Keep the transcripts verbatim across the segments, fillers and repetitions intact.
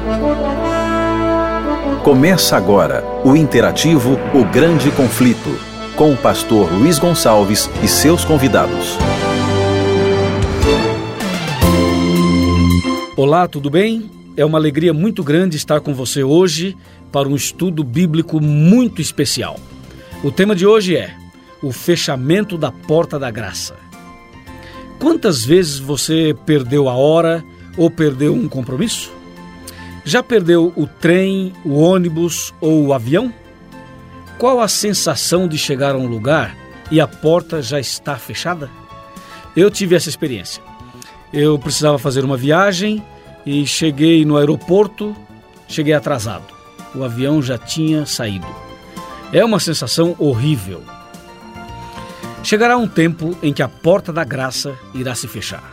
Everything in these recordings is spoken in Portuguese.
Começa agora o interativo O Grande Conflito, com o pastor Luiz Gonçalves e seus convidados. Olá, tudo bem? É uma alegria muito grande estar com você hoje para um estudo bíblico muito especial. O tema de hoje é o fechamento da porta da graça. Quantas vezes você perdeu a hora ou perdeu um compromisso? Já perdeu o trem, o ônibus ou o avião? Qual a sensação de chegar a um lugar e a porta já está fechada? Eu tive essa experiência. Eu precisava fazer uma viagem e cheguei no aeroporto, cheguei atrasado. O avião já tinha saído. É uma sensação horrível. Chegará um tempo em que a porta da graça irá se fechar.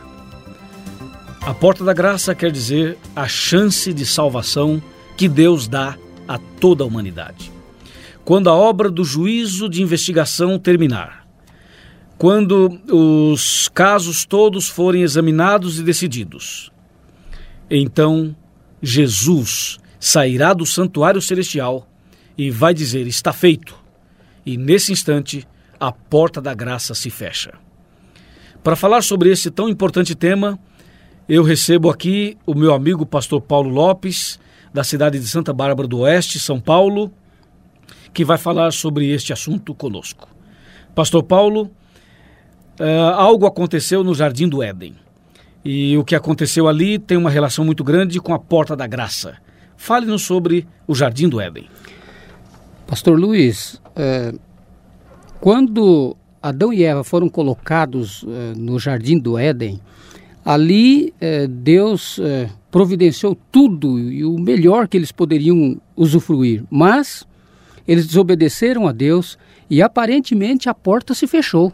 A porta da graça quer dizer a chance de salvação que Deus dá a toda a humanidade. Quando a obra do juízo de investigação terminar, quando os casos todos forem examinados e decididos, então Jesus sairá do santuário celestial e vai dizer, está feito. E nesse instante, a porta da graça se fecha. Para falar sobre esse tão importante tema, eu recebo aqui o meu amigo pastor Paulo Lopes, da cidade de Santa Bárbara do Oeste, São Paulo, que vai falar sobre este assunto conosco. Pastor Paulo, uh, algo aconteceu no Jardim do Éden. E o que aconteceu ali tem uma relação muito grande com a porta da graça. Fale-nos sobre o Jardim do Éden. Pastor Luiz, é, quando Adão e Eva foram colocados é, no Jardim do Éden, ali é, Deus é, providenciou tudo e o melhor que eles poderiam usufruir, mas eles desobedeceram a Deus e aparentemente a porta se fechou.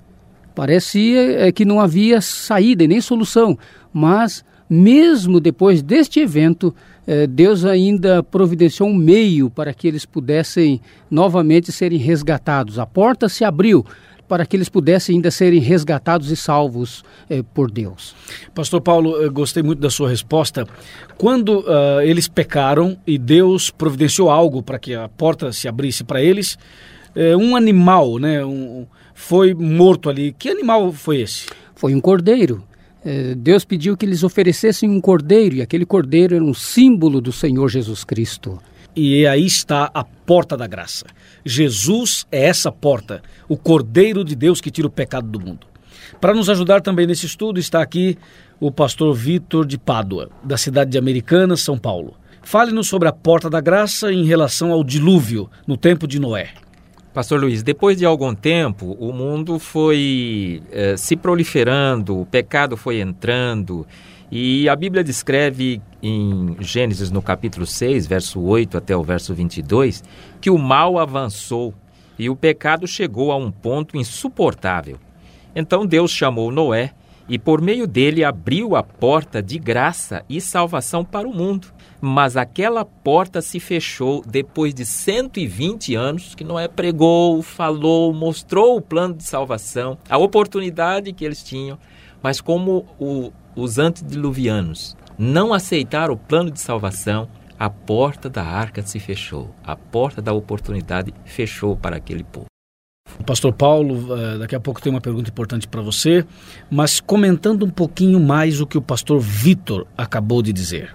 Parecia é, que não havia saída e nem solução, mas mesmo depois deste evento, eh, Deus ainda providenciou um meio para que eles pudessem novamente serem resgatados. A porta se abriu para que eles pudessem ainda serem resgatados e salvos eh, por Deus. Pastor Paulo, eu gostei muito da sua resposta. Quando uh, eles pecaram e Deus providenciou algo para que a porta se abrisse para eles, eh, um animal, né, um, foi morto ali. Que animal foi esse? Foi um cordeiro. Deus pediu que eles oferecessem um cordeiro, e aquele cordeiro era um símbolo do Senhor Jesus Cristo. E aí está a porta da graça. Jesus é essa porta, o Cordeiro de Deus que tira o pecado do mundo. Para nos ajudar também nesse estudo está aqui o pastor Vitor de Pádua, da cidade de Americana, São Paulo. Fale-nos sobre a porta da graça em relação ao dilúvio no tempo de Noé. Pastor Luiz, depois de algum tempo, o mundo foi eh, se proliferando, o pecado foi entrando, e a Bíblia descreve em Gênesis, no capítulo seis, verso oito até o verso vinte e dois, que o mal avançou e o pecado chegou a um ponto insuportável. Então Deus chamou Noé e por meio dele abriu a porta de graça e salvação para o mundo. Mas aquela porta se fechou depois de cento e vinte anos que Noé pregou, falou, mostrou o plano de salvação, a oportunidade que eles tinham. Mas como o, os antediluvianos não aceitaram o plano de salvação, a porta da arca se fechou, a porta da oportunidade fechou para aquele povo. Pastor Paulo, daqui a pouco tem uma pergunta importante para você, mas comentando um pouquinho mais o que o pastor Vitor acabou de dizer.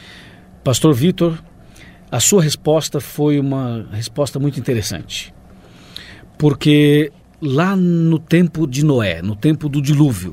Pastor Vitor, a sua resposta foi uma resposta muito interessante, porque lá no tempo de Noé, no tempo do dilúvio,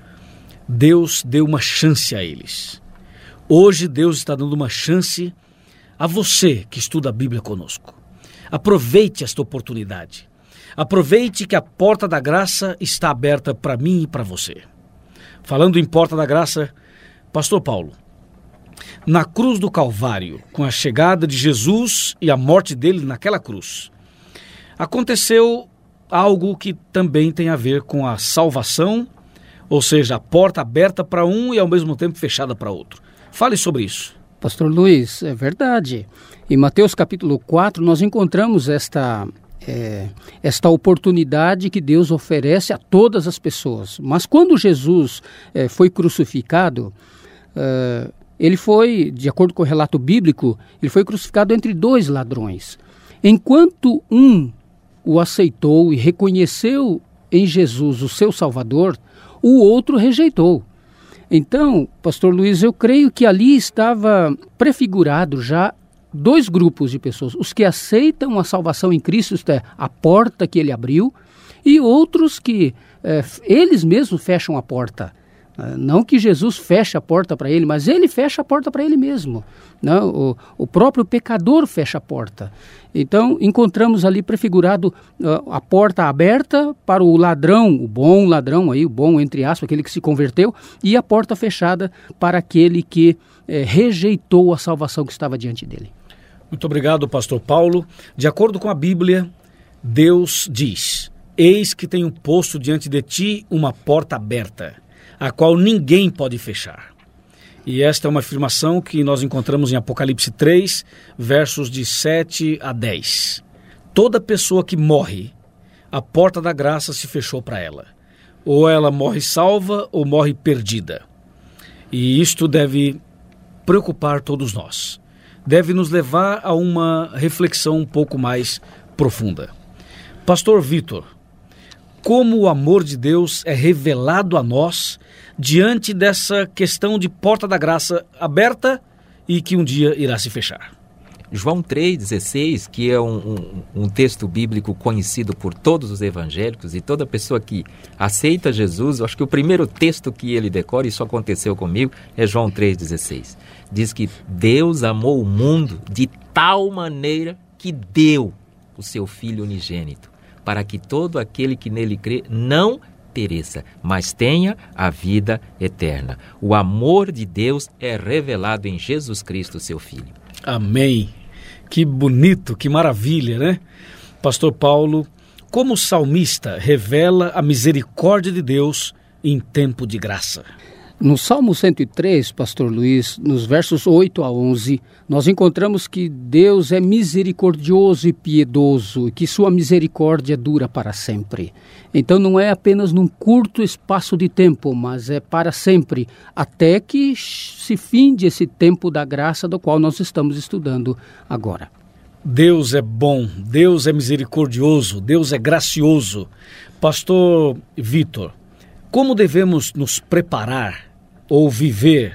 Deus deu uma chance a eles. Hoje Deus está dando uma chance a você que estuda a Bíblia conosco. Aproveite esta oportunidade. Aproveite que a porta da graça está aberta para mim e para você. Falando em porta da graça, pastor Paulo, na cruz do Calvário, com a chegada de Jesus e a morte dele naquela cruz, aconteceu algo que também tem a ver com a salvação, ou seja, a porta aberta para um e ao mesmo tempo fechada para outro. Fale sobre isso. Pastor Luiz, é verdade. Em Mateus capítulo quatro, nós encontramos esta, é, esta oportunidade que Deus oferece a todas as pessoas. Mas quando Jesus é, foi crucificado, é, ele foi, de acordo com o relato bíblico, ele foi crucificado entre dois ladrões. Enquanto um o aceitou e reconheceu em Jesus o seu Salvador, o outro rejeitou. Então, pastor Luiz, eu creio que ali estava prefigurado já dois grupos de pessoas. Os que aceitam a salvação em Cristo, isto é, a porta que ele abriu, e outros que é, eles mesmos fecham a porta. Não que Jesus feche a porta para ele, mas ele fecha a porta para ele mesmo. Não, o, o próprio pecador fecha a porta. Então, encontramos ali prefigurado uh, a porta aberta para o ladrão, o bom ladrão, aí, o bom entre aspas, aquele que se converteu, e a porta fechada para aquele que eh, rejeitou a salvação que estava diante dele. Muito obrigado, pastor Paulo. De acordo com a Bíblia, Deus diz: eis que tenho posto diante de ti uma porta aberta, a qual ninguém pode fechar. E esta é uma afirmação que nós encontramos em Apocalipse três, versos de sete a dez. Toda pessoa que morre, a porta da graça se fechou para ela. Ou ela morre salva ou morre perdida. E isto deve preocupar todos nós. Deve nos levar a uma reflexão um pouco mais profunda. Pastor Vitor, como o amor de Deus é revelado a nós diante dessa questão de porta da graça aberta e que um dia irá se fechar? João três, dezesseis, que é um, um, um texto bíblico conhecido por todos os evangélicos e toda pessoa que aceita Jesus, eu acho que o primeiro texto que ele decora, isso aconteceu comigo, é João três, dezesseis. Diz que Deus amou o mundo de tal maneira que deu o seu Filho unigênito, para que todo aquele que nele crê não pereça, mas tenha a vida eterna. O amor de Deus é revelado em Jesus Cristo, seu Filho. Amém. Que bonito, que maravilha, né? Pastor Paulo, como o salmista revela a misericórdia de Deus em tempo de graça? No Salmo cento e três, pastor Luiz, nos versos oito a onze, nós encontramos que Deus é misericordioso e piedoso e que sua misericórdia dura para sempre. Então não é apenas num curto espaço de tempo, mas é para sempre, até que se finde esse tempo da graça do qual nós estamos estudando agora. Deus é bom, Deus é misericordioso, Deus é gracioso. Pastor Vitor, como devemos nos preparar ou viver,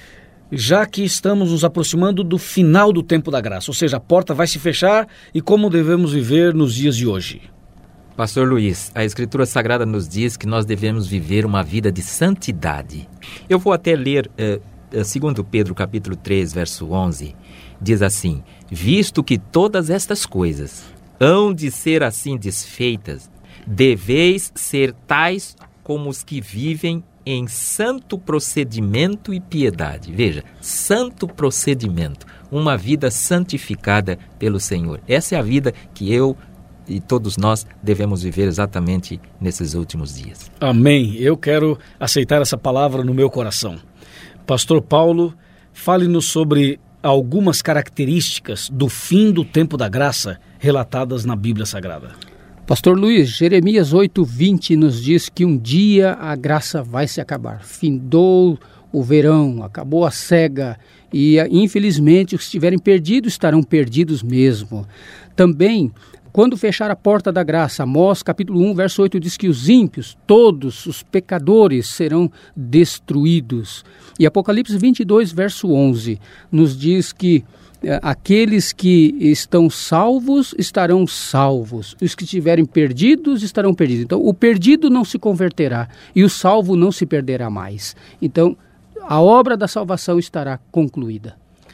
já que estamos nos aproximando do final do tempo da graça? Ou seja, a porta vai se fechar, e como devemos viver nos dias de hoje? Pastor Luiz, a Escritura Sagrada nos diz que nós devemos viver uma vida de santidade. Eu vou até ler eh, segundo Pedro capítulo três, verso onze, diz assim: visto que todas estas coisas hão de ser assim desfeitas, deveis ser tais como os que vivem em santo procedimento e piedade. Veja, santo procedimento, uma vida santificada pelo Senhor. Essa é a vida que eu e todos nós devemos viver exatamente nesses últimos dias. Amém. Eu quero aceitar essa palavra no meu coração. Pastor Paulo, fale-nos sobre algumas características do fim do tempo da graça relatadas na Bíblia Sagrada. Pastor Luiz, Jeremias oito, vinte nos diz que um dia a graça vai se acabar. Findou o verão, acabou a cega e, infelizmente, os que estiverem perdidos estarão perdidos mesmo. Também, quando fechar a porta da graça, Amós capítulo um, verso oito diz que os ímpios, todos os pecadores, serão destruídos. E Apocalipse vinte e dois, verso onze, nos diz que aqueles que estão salvos estarão salvos, os que estiverem perdidos estarão perdidos. Então, o perdido não se converterá e o salvo não se perderá mais. Então, a obra da salvação estará concluída.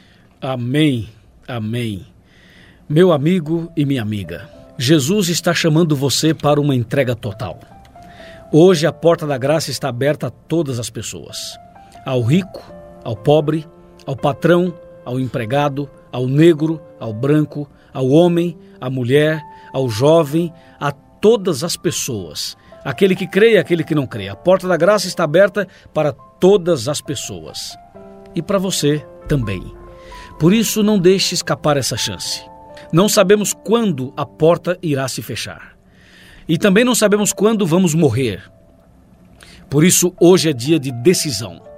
Amém, amém. Meu amigo e minha amiga, Jesus está chamando você para uma entrega total. Hoje a porta da graça está aberta a todas as pessoas, ao rico, ao pobre, ao patrão, ao empregado, ao negro, ao branco, ao homem, à mulher, ao jovem, a todas as pessoas. Aquele que crê e aquele que não crê. A porta da graça está aberta para todas as pessoas. E para você também. Por isso, não deixe escapar essa chance. Não sabemos quando a porta irá se fechar. E também não sabemos quando vamos morrer. Por isso, hoje é dia de decisão.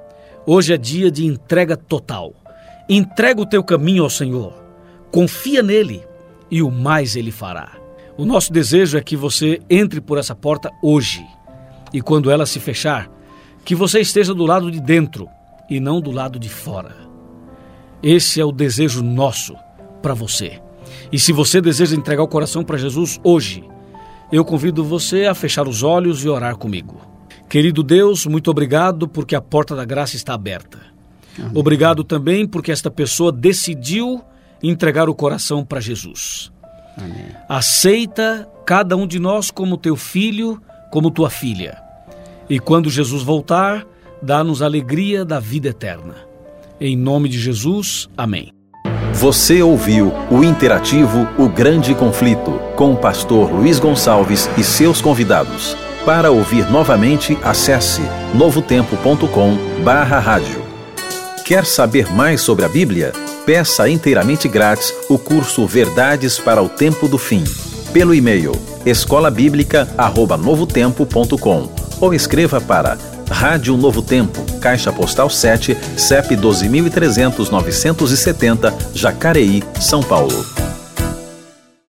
Hoje é dia de entrega total. Entrega o teu caminho ao Senhor. Confia nele e o mais ele fará. O nosso desejo é que você entre por essa porta hoje. E quando ela se fechar, que você esteja do lado de dentro e não do lado de fora. Esse é o desejo nosso para você. E se você deseja entregar o coração para Jesus hoje, eu convido você a fechar os olhos e orar comigo. Querido Deus, muito obrigado porque a porta da graça está aberta. Amém. Obrigado também porque esta pessoa decidiu entregar o coração para Jesus. Amém. Aceita cada um de nós como teu filho, como tua filha. E quando Jesus voltar, dá-nos a alegria da vida eterna. Em nome de Jesus, amém. Você ouviu o interativo O Grande Conflito, com o pastor Luiz Gonçalves e seus convidados. Para ouvir novamente, acesse novo tempo ponto com barra rádio. Quer saber mais sobre a Bíblia? Peça inteiramente grátis o curso Verdades para o Tempo do Fim. Pelo e-mail escola bíblica arroba novo tempo ponto com ou escreva para Rádio Novo Tempo, Caixa Postal sete, C E P doze mil e trezentos, novecentos e setenta, Jacareí, São Paulo.